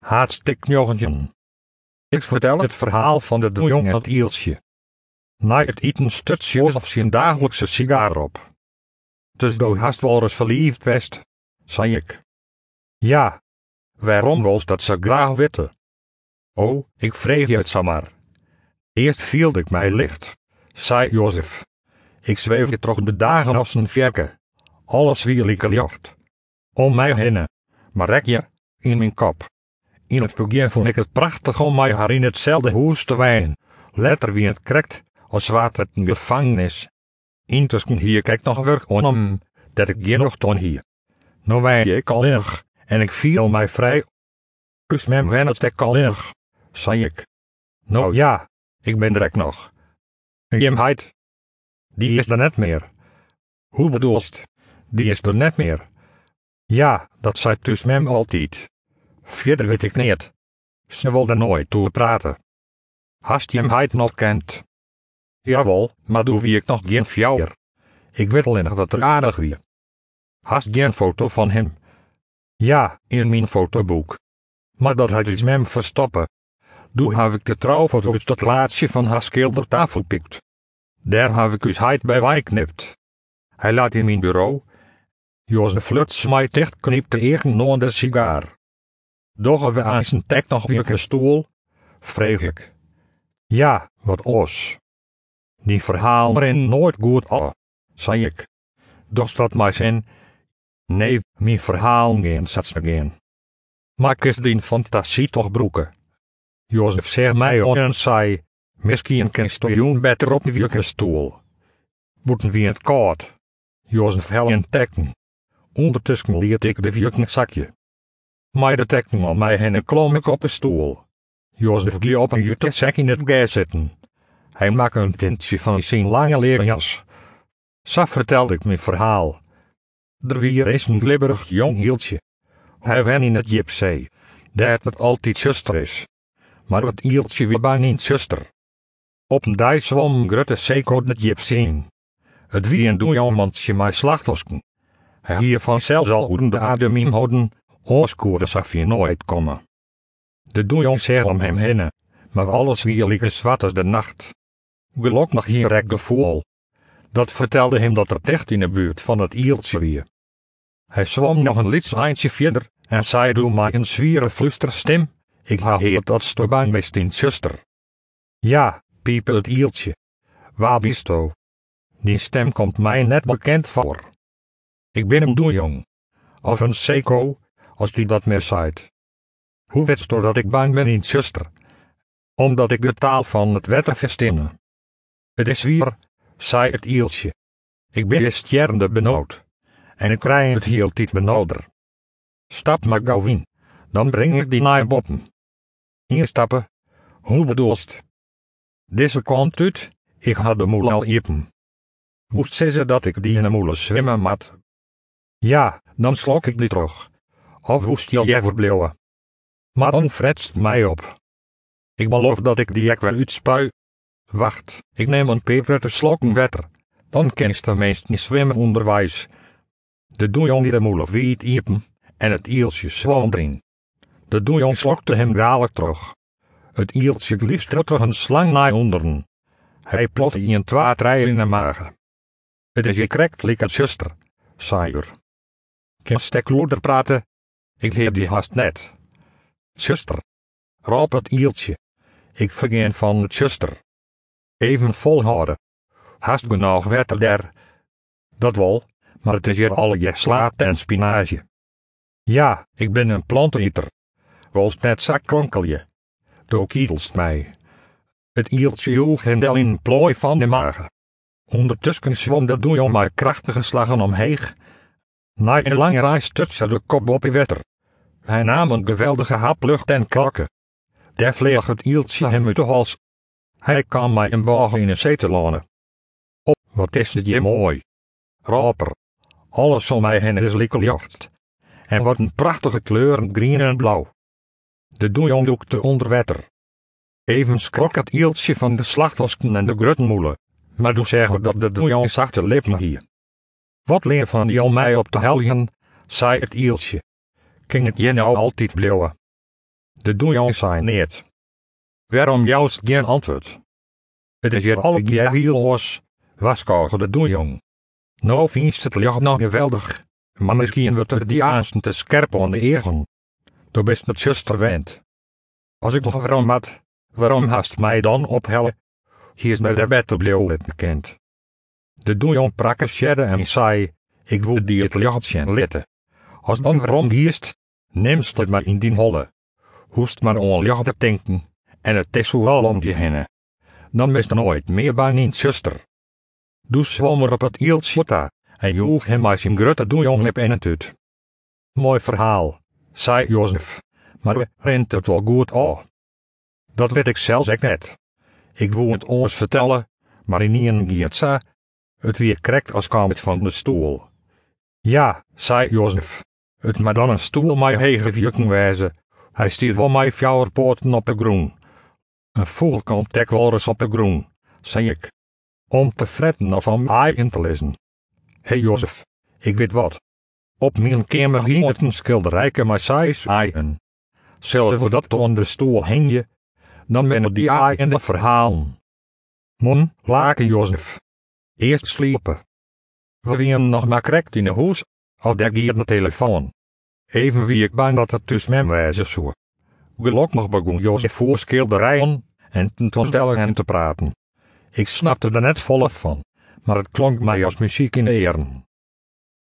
Hartstikke joggentje. Ik vertel het verhaal van de doejong en het ielsje. Na het eten stut Jozef zijn dagelijkse sigaar op. Dus do hast wel eens verliefd west, zei ik. Ja. Waarom was dat zo graag weten? Oh, ik vreeg je het zomaar. Eerst viel ik mij licht, zei Jozef. Ik zweefde toch de dagen als een vierke. Alles wielieke jacht. Om mij heen, maar rek je, in mijn kop. In het begin vond ik het prachtig om mij haar in hetzelfde huis te wijnen. Later wie het krekt, als wat het een gevangenis. Intussen hier kijk nog werk om, dat ik geen nog ton hier. Nou wijn ik al innig, en ik viel mij vrij. Kus mem wen het al innig, zei ik. Nou ja, ik ben direct nog. En jemheid, die is er net meer. Hoe bedoelst, die is er net meer. Ja, dat zei dus mem altijd. Verder weet ik niet. Ze wil er nooit toe praten. Hast je hem nog kent? Jawel, maar doe wie ik nog geen fjouwer. Ik weet alleen nog dat er aardig wie. Hast geen foto van hem? Ja, in mijn fotoboek. Maar dat had iets mem verstoppen. Doe heb ik de trouwfoto's tot laatste van haar schildertafel pikt. Daar heb ik us heid bij wijknipt. Hij laat in mijn bureau. Jozef Luts mij dicht knipte tegen de sigaar. Doggen we aan zijn tek nog weer een stoel? Vreeg ik. Ja, wat os. Die verhaal erin nooit goed af, zei ik. Doch dat mij zin. Nee, mijn verhaal geen zat geen. Maar is die fantasie toch broeken? Jozef zei mij en zei, misschien kenst je joen beter op een stoel. Moeten we het koud? Jozef hel in tekken. Ondertussen liet ik de zakje. Maar de tekken om mij heen klom ik op een stoel. Jozef ging op een jutezak in het gas zitten. Hij maakte een tintje van zijn lange leren jas. Zo vertelde ik mijn verhaal. Er weer is een glibberig jong hieltje. Hij wen in het gypsy, dat het altijd zuster is. Maar het hieltje weer bijna niet zuster. Op een dag zwom Grutte Seco het gypsy in. Het wie een doejongmansje mij slachtosken. Hij hier vanzelfs al hoeden de adem in houden, ooskoerde zou je nooit komen. De doejong zei om hem heen, maar alles wie lieke zwart als de nacht. Gelok nog hier rek de voel. Dat vertelde hem dat er dicht in de buurt van het ieltje wie. Hij zwom nog een lits eindje verder en zei door mij een zwiere flusterstem, ik ha heer dat sto bang met in zuster. Ja, piepe het ieltje. Waar bist u? Die stem komt mij net bekend voor. Ik ben een doejong. Of een seco, als die dat meer zeit. Hoe weet u dat ik bang ben in zuster? Omdat ik de taal van het wetter verstinde. Het is weer, zei het ieltje. Ik ben stjernde benauwd. En ik krijg het heel tijd benauwder. Stap maar gauw in, dan breng ik die naar botten. Instappen, hoe bedoelst? Deze kant uit, ik had de moel al iepen. Moest ze dat ik die in de moelen zwemmen mat? Ja, dan slok ik die terug. Of hoest je jij verbleeuwen? Maar dan fretst mij op. Ik beloof dat ik die ek wel uitspui. Wacht, ik neem een peper te slokken wetter. Dan ken ik tenminste niet zwemmen onderwijs. De doejong die de moelen wiet iepen, en het ielsje zwom erin. De doejong slokte hem dadelijk terug. Het ielsje gliefde terug een slang naar onderen. Hij plotte in 2 treien in de magen. Het is je krekt lieke zuster, zei er. Kan stekloerder praten? Ik heer die haast net. Zuster, roep het ieltje. Ik vergeen van het zuster. Even volhouden. Haast genoeg wetter daar. Dat wel, maar het is hier alle je slaat en spinazie. Ja, ik ben een planteneter. Wolst net zak kronkelje. Doe kietelst mij. Het ieltje joeg hem in een plooi van de magen. Ondertussen zwom de doejong mij krachtige slagen omheen. Na een lange reis stutste de kop op in wetter. Hij nam een geweldige hap lucht en krakken. Daar vleeg het ieltje hem uit de hals. Hij kwam mij een bogen in een zetel lanen. Op, wat is het je mooi. Raper. Alles om mij heen is likkeljacht. En wat een prachtige kleuren groen en blauw. De doejong doekte onder wetter. Even schrok het ieltje van de slachtosken en de gruttenmoelen. Maar doe zeggen dat de doejong zachte lippen hier. Wat leer van die om mij op te helgen, zei het ieltje. Ging het je nou altijd bleeuwen? De doejong zei niet. Waarom juist geen antwoord? Het is hier alle keer heel los, was kogel de doejong. Nou vindt het licht nog geweldig, maar misschien wordt er die aansten te scherp aan de egen. Du bist met zuster wend. Als ik nog waarom hast mij dan ophellen? Hier is bij de bed op het kind. De doejong prakke schedde en zei, ik wil die het lichtje litten. Als dan waarom hiest, neemst het maar in die holle. Hoest maar aan licht te denken, en het is zo al om je heen. Dan is er nooit meer bij niet zuster. Dus zwom er op het ieltje en joeg hem maar zijn grote doejong lip in het uit. Mooi verhaal, zei Jozef, maar we rent het wel goed af. Dat weet ik zelfs ook net. Ik wou het ons vertellen, maar in een gietsa, het weer krekt als kwam het van de stoel. Ja, zei Jozef, het maar dan een stoel mij hege vierken wijzen, hij stiert wel mij poten op de groen. Een vogel komt tek wel eens op de groen, zei ik. Om te fretten of om eigen te lezen. Hey Jozef, ik weet wat. Op mijn kamer hing het een schilderijke maar saais eigen. Zullen we dat aan de stoel hingen? Dan ben die eigen de verhalen. Mon, laken Jozef. Eerst sliepen. We waren nog maar krekt in de huis, al der gier de telefoon. Even wie ik bang dat het tussen hem wijzen zou. Gelukkig begon Jozef voor schilderijen en tentoonstellingen te praten. Ik snapte er net volop van, maar het klonk mij als muziek in de eren.